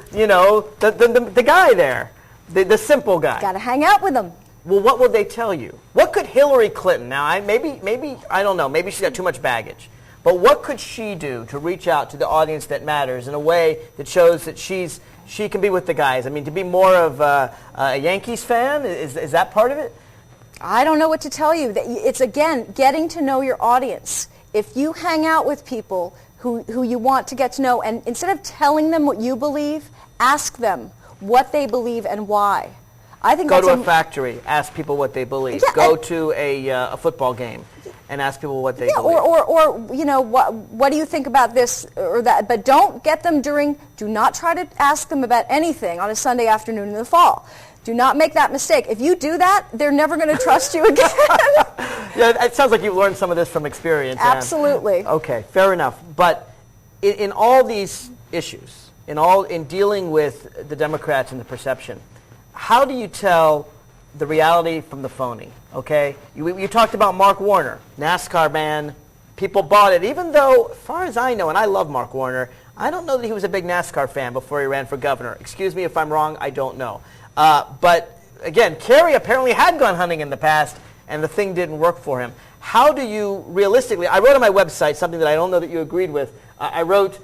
the guy there, the simple guy? Got to hang out with him. Well, what will they tell you? What could Hillary Clinton, now maybe I don't know, maybe she's got too much baggage, but what could she do to reach out to the audience that matters in a way that shows that she can be with the guys? I mean, to be more of a Yankees fan, is that part of it? I don't know what to tell you. It's, again, getting to know your audience. If you hang out with people who you want to get to know, and instead of telling them what you believe, ask them what they believe and why. I think go to a factory, ask people what they believe. Yeah, go to a football game and ask people what they believe. Or what do you think about this or that? But don't get them do not try to ask them about anything on a Sunday afternoon in the fall. Do not make that mistake. If you do that, they're never going to trust you again. Yeah, it sounds like you've learned some of this from experience. Absolutely. Okay, fair enough. But in all these issues, in dealing with the Democrats and the perception, how do you tell the reality from the phony? Okay, you talked about Mark Warner, NASCAR man. People bought it, even though, as far as I know, and I love Mark Warner, I don't know that he was a big NASCAR fan before he ran for governor. Excuse me if I'm wrong, I don't know. But again, Kerry apparently had gone hunting in the past, and the thing didn't work for him. How do you realistically, I wrote on my website something that I don't know that you agreed with. I wrote,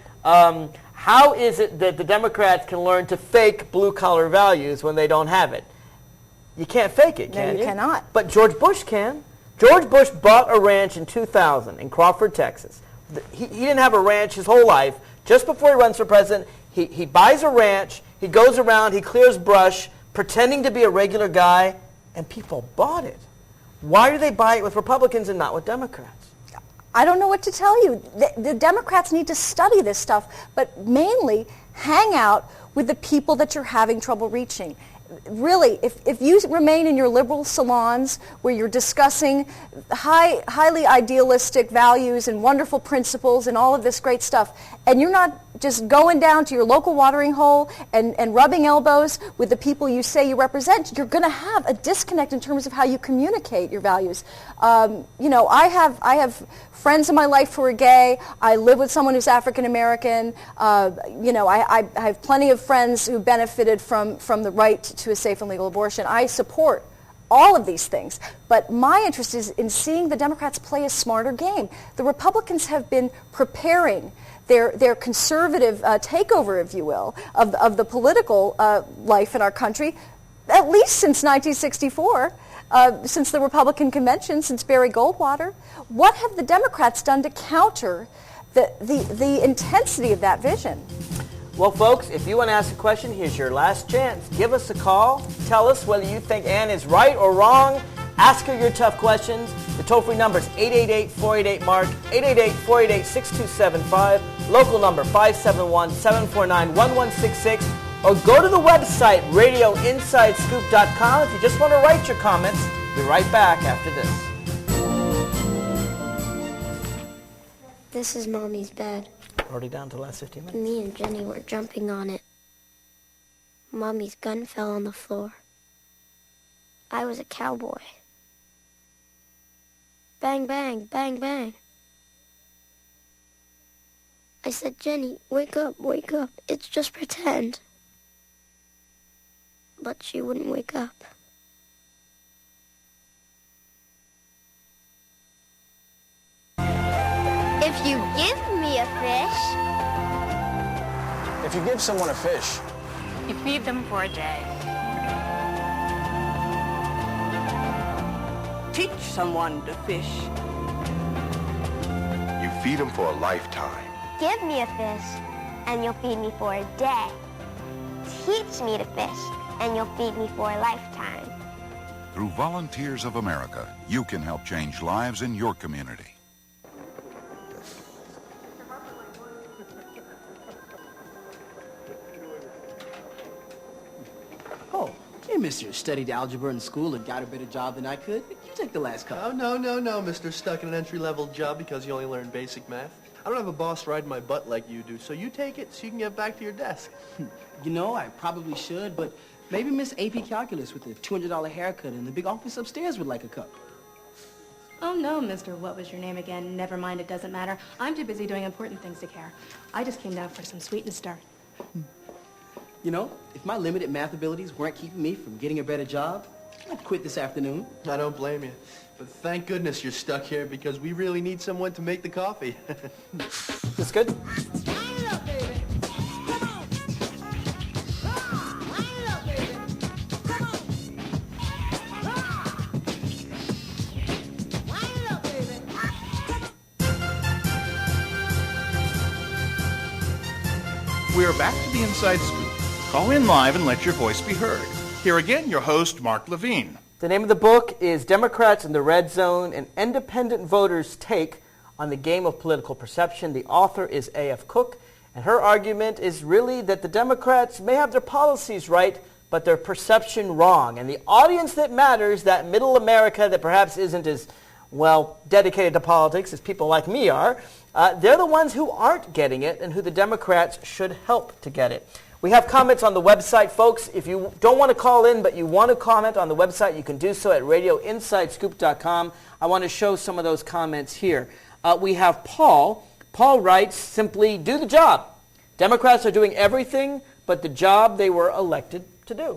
how is it that the Democrats can learn to fake blue-collar values when they don't have it? You can't fake it, can you? No, you cannot. But George Bush can. George Bush bought a ranch in 2000 in Crawford, Texas. He didn't have a ranch his whole life. Just before he runs for president, he buys a ranch, he goes around, he clears brush, pretending to be a regular guy, and people bought it. Why do they buy it with Republicans and not with Democrats? I don't know what to tell you. The Democrats need to study this stuff, but mainly hang out with the people that you're having trouble reaching. Really, if you remain in your liberal salons where you're discussing highly idealistic values and wonderful principles and all of this great stuff, and you're not just going down to your local watering hole and rubbing elbows with the people you say you represent, you're going to have a disconnect in terms of how you communicate your values. I have friends in my life who are gay. I live with someone who's African American. I have plenty of friends who benefited from the right to a safe and legal abortion. I support all of these things. But my interest is in seeing the Democrats play a smarter game. The Republicans have been preparing their conservative takeover, if you will, of the political life in our country, at least since 1964. Since the Republican convention, since Barry Goldwater. What have the Democrats done to counter the intensity of that vision? Well, folks, if you want to ask a question, here's your last chance. Give us a call. Tell us whether you think Ann is right or wrong. Ask her your tough questions. The toll-free number is 888-488-MARK, 888-488-6275. Local number 571-749-1166. Or go to the website, radioinsidescoop.com. If you just want to write your comments, be right back after this. This is Mommy's bed. Already down to the last 15 minutes. Me and Jenny were jumping on it. Mommy's gun fell on the floor. I was a cowboy. Bang, bang, bang, bang. I said, Jenny, wake up, it's just pretend. But she wouldn't wake up. If you give me a fish... If you give someone a fish, You feed them for a day. Teach someone to fish. You feed them for a lifetime. Give me a fish, and you'll feed me for a day. Teach me to fish, and you'll feed me for a lifetime. Through Volunteers of America, you can help change lives in your community. Oh, hey, mister, studied algebra in school and got a better job than I could. You take the last couple. Oh, no, mister. Stuck in an entry-level job because you only learn basic math. I don't have a boss riding my butt like you do, so you take it so you can get back to your desk. You know, I probably should, but maybe Miss AP Calculus with the $200 haircut in the big office upstairs would like a cup. Oh, no, Mr. What was your name again? Never mind, it doesn't matter. I'm too busy doing important things to care. I just came down for some sweet and start. You know, if my limited math abilities weren't keeping me from getting a better job, I'd quit this afternoon. I don't blame you. But thank goodness you're stuck here because we really need someone to make the coffee. That's good. We are back to the Inside Scoop. Call in live and let your voice be heard. Here again, your host, Mark Levine. The name of the book is Democrats in the Red Zone, an independent voter's take on the game of political perception. The author is A.F. Cook, and her argument is really that the Democrats may have their policies right, but their perception wrong. And the audience that matters, that middle America that perhaps isn't as, well, dedicated to politics as people like me are, they're the ones who aren't getting it and who the Democrats should help to get it. We have comments on the website, folks. If you don't want to call in, but you want to comment on the website, you can do so at radioinsidescoop.com. I want to show some of those comments here. We have Paul. Paul writes simply, do the job. Democrats are doing everything but the job they were elected to do.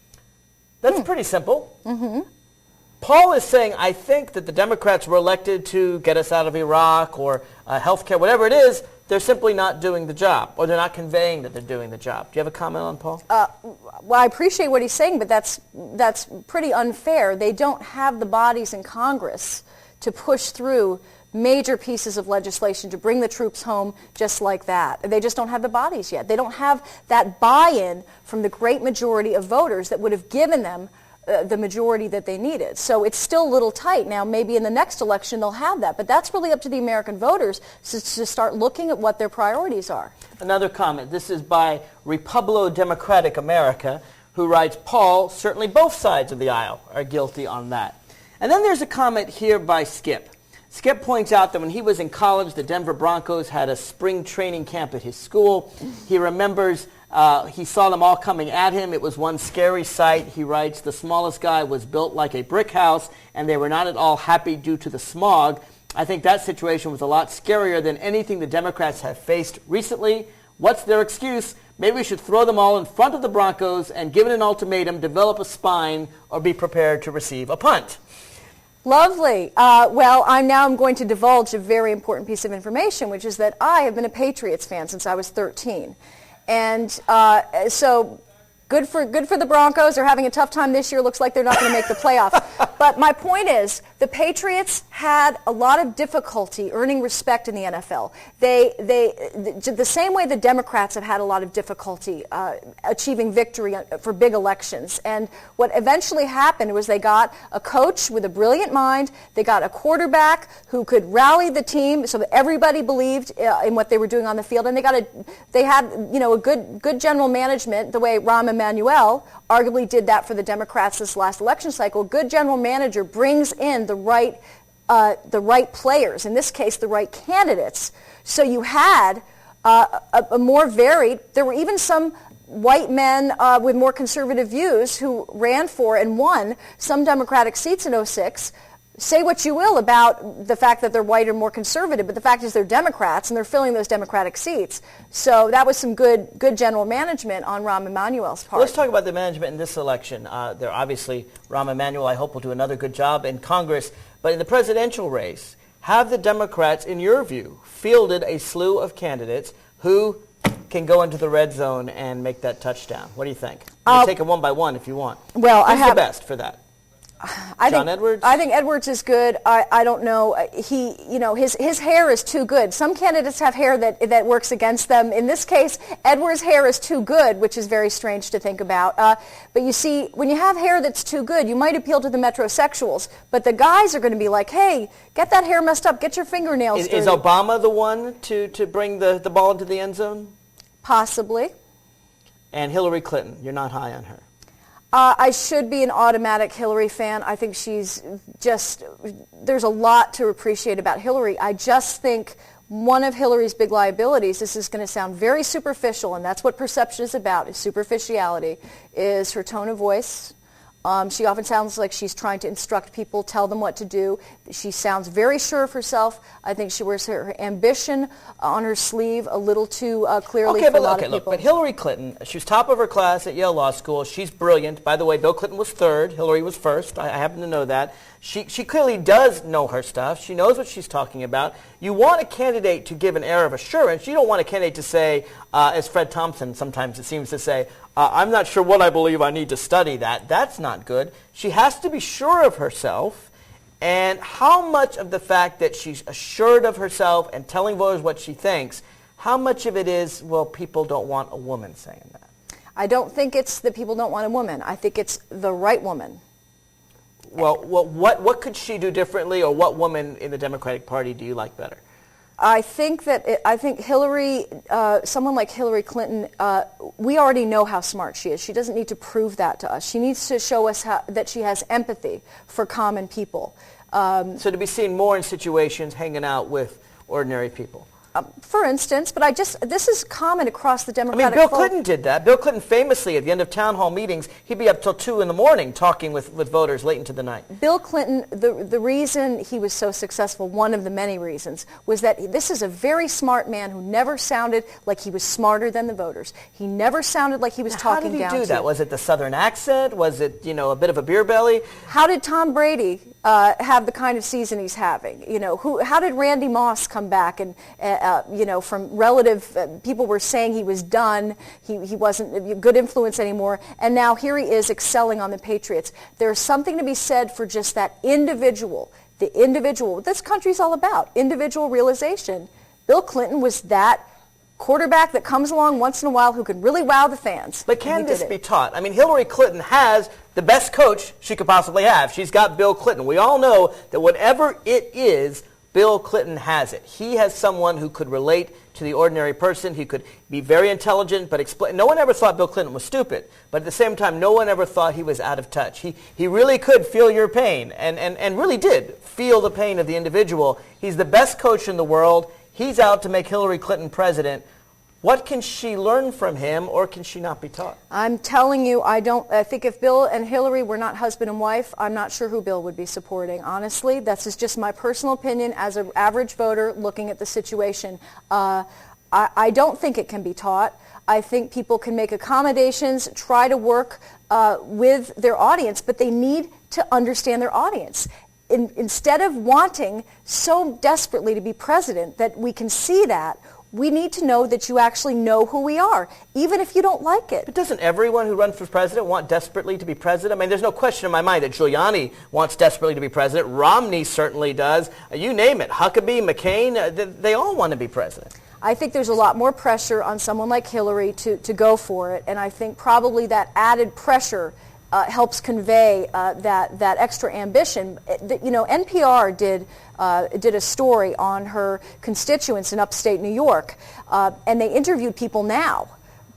That's pretty simple. Mm-hmm. Paul is saying, I think that the Democrats were elected to get us out of Iraq or health care, whatever it is. They're simply not doing the job, or they're not conveying that they're doing the job. Do you have a comment on Paul? Well, I appreciate what he's saying, but that's pretty unfair. They don't have the bodies in Congress to push through major pieces of legislation to bring the troops home just like that. They just don't have the bodies yet. They don't have that buy-in from the great majority of voters that would have given them the majority that they needed. So it's still a little tight. Now, maybe in the next election they'll have that, but that's really up to the American voters to start looking at what their priorities are. Another comment. This is by Republico Democratic America, who writes, Paul, certainly both sides of the aisle are guilty on that. And then there's a comment here by Skip. Skip points out that when he was in college, the Denver Broncos had a spring training camp at his school. He remembers he saw them all coming at him. It was one scary sight. He writes, the smallest guy was built like a brick house, and they were not at all happy due to the smog. I think that situation was a lot scarier than anything the Democrats have faced recently. What's their excuse? Maybe we should throw them all in front of the Broncos and give it an ultimatum, develop a spine, or be prepared to receive a punt. Lovely. Well, I'm going to divulge a very important piece of information, which is that I have been a Patriots fan since I was 13. And so good for the Broncos. They're having a tough time this year. Looks like they're not going to make the playoffs. But my point is, the Patriots had a lot of difficulty earning respect in the NFL. The same way the Democrats have had a lot of difficulty achieving victory for big elections. And what eventually happened was they got a coach with a brilliant mind. They got a quarterback who could rally the team so that everybody believed in what they were doing on the field. And they had a good general management, the way Rahm Emanuel arguably did that for the Democrats this last election cycle. A good general manager brings in the right players, in this case the right candidates. So you had a more varied, there were even some white men with more conservative views who ran for and won some Democratic seats in 2006. Say what you will about the fact that they're white or more conservative, but the fact is they're Democrats and they're filling those Democratic seats. So that was some good general management on Rahm Emanuel's part. Well, let's talk about the management in this election. They're obviously, Rahm Emanuel, I hope, will do another good job in Congress. But in the presidential race, have the Democrats, in your view, fielded a slew of candidates who can go into the red zone and make that touchdown? What do you think? You take them one by one if you want. Well, Who's the best for that? John Edwards? I think Edwards is good. I don't know. His hair is too good. Some candidates have hair that works against them. In this case, Edwards' hair is too good, which is very strange to think about. But you see, when you have hair that's too good, you might appeal to the metrosexuals. But the guys are going to be like, hey, get that hair messed up. Get your fingernails dirty. Is Obama the one to bring the ball into the end zone? Possibly. And Hillary Clinton, you're not high on her. I should be an automatic Hillary fan. I think she's just, there's a lot to appreciate about Hillary. I just think one of Hillary's big liabilities, this is going to sound very superficial, and that's what perception is about, is superficiality, is her tone of voice. She often sounds like she's trying to instruct people, tell them what to do. She sounds very sure of herself. I think she wears her ambition on her sleeve a little too clearly for a lot of people. But Hillary Clinton, she was top of her class at Yale Law School. She's brilliant. By the way, Bill Clinton was third. Hillary was first. I happen to know that. She clearly does know her stuff. She knows what she's talking about. You want a candidate to give an air of assurance. You don't want a candidate to say, as Fred Thompson sometimes it seems to say, I'm not sure what I believe. I need to study that. That's not good. She has to be sure of herself. And how much of the fact that she's assured of herself and telling voters what she thinks, how much of it is, well, people don't want a woman saying that? I don't think it's that people don't want a woman. I think it's the right woman. Well, what could she do differently, or what woman in the Democratic Party do you like better? I think Hillary, someone like Hillary Clinton, we already know how smart she is. She doesn't need to prove that to us. She needs to show us that she has empathy for common people. So to be seen more in situations hanging out with ordinary people. For instance, but this is common across the Democratic Bill Clinton did that. Bill Clinton famously, at the end of town hall meetings, he'd be up till 2 in the morning talking with voters late into the night. Bill Clinton, the reason he was so successful, one of the many reasons, was that this is a very smart man who never sounded like he was smarter than the voters. He never sounded like he was talking down to. How did he do that? Was it the Southern accent? Was it, a bit of a beer belly? How did Tom Brady have the kind of season he's having? How did Randy Moss come back and from relative, people were saying he was done, he wasn't a good influence anymore, and now here he is excelling on the Patriots. There's something to be said for just that individual, what this country's all about, individual realization. Bill Clinton was that quarterback that comes along once in a while who can really wow the fans. But can this be taught? Hillary Clinton has the best coach she could possibly have. She's got Bill Clinton. We all know that whatever it is, Bill Clinton has it. He has someone who could relate to the ordinary person. He could be very intelligent, but no one ever thought Bill Clinton was stupid. But at the same time, no one ever thought he was out of touch. He really could feel your pain, and really did feel the pain of the individual. He's the best coach in the world. He's out to make Hillary Clinton president. What can she learn from him, or can she not be taught? I'm telling you, I think if Bill and Hillary were not husband and wife, I'm not sure who Bill would be supporting, honestly. That's just my personal opinion as an average voter looking at the situation. I don't think it can be taught. I think people can make accommodations, try to work with their audience, but they need to understand their audience. Instead of wanting so desperately to be president that we can see that, we need to know that you actually know who we are, even if you don't like it. But doesn't everyone who runs for president want desperately to be president? There's no question in my mind that Giuliani wants desperately to be president. Romney certainly does. You name it. Huckabee, McCain, they all want to be president. I think there's a lot more pressure on someone like Hillary to go for it, and I think probably that added pressure helps convey that extra ambition. NPR did a story on her constituents in upstate New York, and they interviewed people now.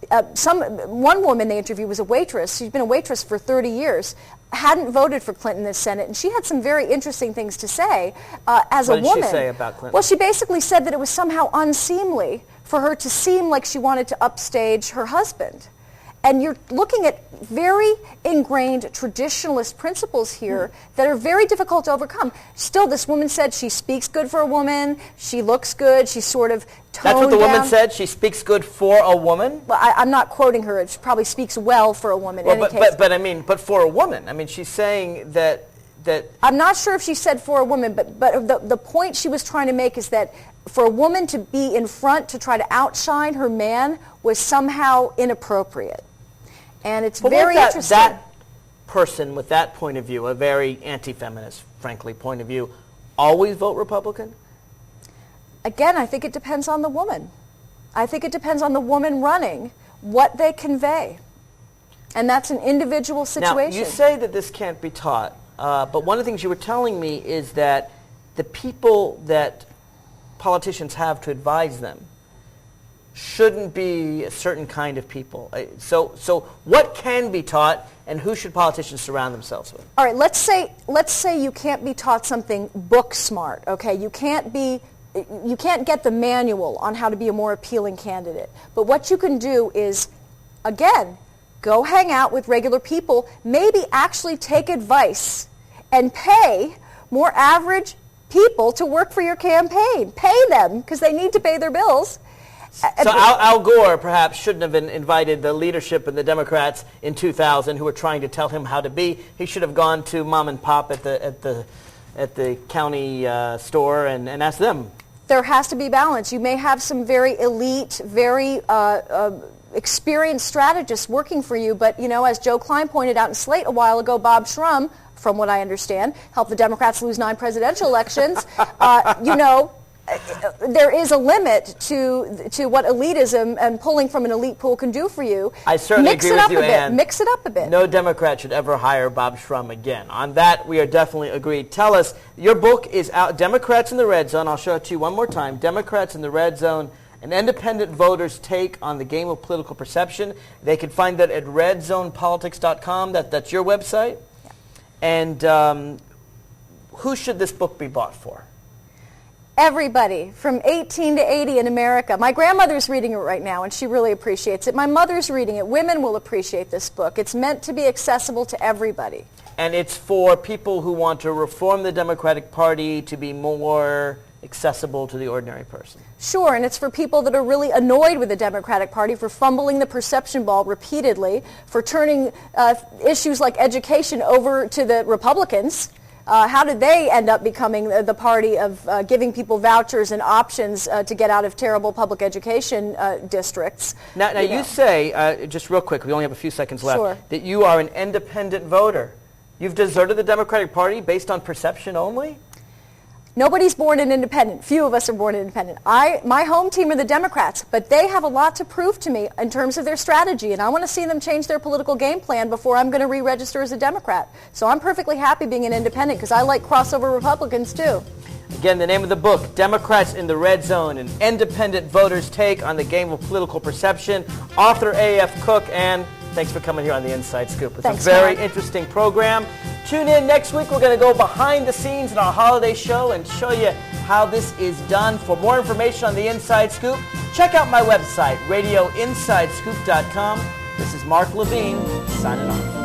One woman they interviewed was a waitress. She's been a waitress for 30 years, hadn't voted for Clinton in the Senate, and she had some very interesting things to say as a woman. What did she say about Clinton? Well, she basically said that it was somehow unseemly for her to seem like she wanted to upstage her husband. And you're looking at very ingrained traditionalist principles here that are very difficult to overcome. Still, this woman said she speaks good for a woman, she looks good, she's sort of toned down. That's what the woman said? She speaks good for a woman? Well, I'm not quoting her. She probably speaks well for a woman in any case. But for a woman, she's saying that... I'm not sure if she said for a woman, but the point she was trying to make is that for a woman to be in front to try to outshine her man was somehow inappropriate. And it's very interesting. That person with that point of view, a very anti-feminist, frankly, point of view, always vote Republican? Again, I think it depends on the woman. I think it depends on the woman running, what they convey. And that's an individual situation. Now, you say that this can't be taught, but one of the things you were telling me is that the people that politicians have to advise them shouldn't be a certain kind of people. So what can be taught, and who should politicians surround themselves with? All right, let's say you can't be taught something book smart, okay? You can't get the manual on how to be a more appealing candidate. But what you can do is, again, go hang out with regular people, maybe actually take advice and pay more average people to work for your campaign. Pay them, because they need to pay their bills. So Al Gore perhaps shouldn't have invited the leadership of the Democrats in 2000 who were trying to tell him how to be. He should have gone to mom and pop at the county store and asked them. There has to be balance. You may have some very elite, very experienced strategists working for you, but, you know, as Joe Klein pointed out in Slate a while ago, Bob Shrum, from what I understand, helped the Democrats lose 9 presidential elections. You know, there is a limit to what elitism and pulling from an elite pool can do for you. I certainly agree with you, Ann. Mix it up a bit. No Democrat should ever hire Bob Shrum again. On that, we are definitely agreed. Tell us, your book is out, Democrats in the Red Zone. I'll show it to you one more time. Democrats in the Red Zone, an independent voter's take on the game of political perception. They can find that at redzonepolitics.com. That's your website. Yeah. And who should this book be bought for? Everybody, from 18 to 80 in America. My grandmother's reading it right now, and she really appreciates it. My mother's reading it. Women will appreciate this book. It's meant to be accessible to everybody. And it's for people who want to reform the Democratic Party to be more accessible to the ordinary person. Sure, and it's for people that are really annoyed with the Democratic Party for fumbling the perception ball repeatedly, for turning issues like education over to the Republicans. How did they end up becoming the party of giving people vouchers and options to get out of terrible public education districts? Now you say, just real quick, we only have a few seconds left, sure, that you are an independent voter. You've deserted the Democratic Party based on perception only? Nobody's born an independent. Few of us are born independent. My home team are the Democrats, but they have a lot to prove to me in terms of their strategy, and I want to see them change their political game plan before I'm going to re-register as a Democrat. So I'm perfectly happy being an independent because I like crossover Republicans too. Again, the name of the book, Democrats in the Red Zone, an independent voter's take on the game of political perception. Author A.F. Cook, and thanks for coming here on the Inside Scoop. It's a very interesting program. Tune in next week. We're going to go behind the scenes in our holiday show and show you how this is done. For more information on the Inside Scoop, check out my website, radioinsidescoop.com. This is Mark Levine, signing off.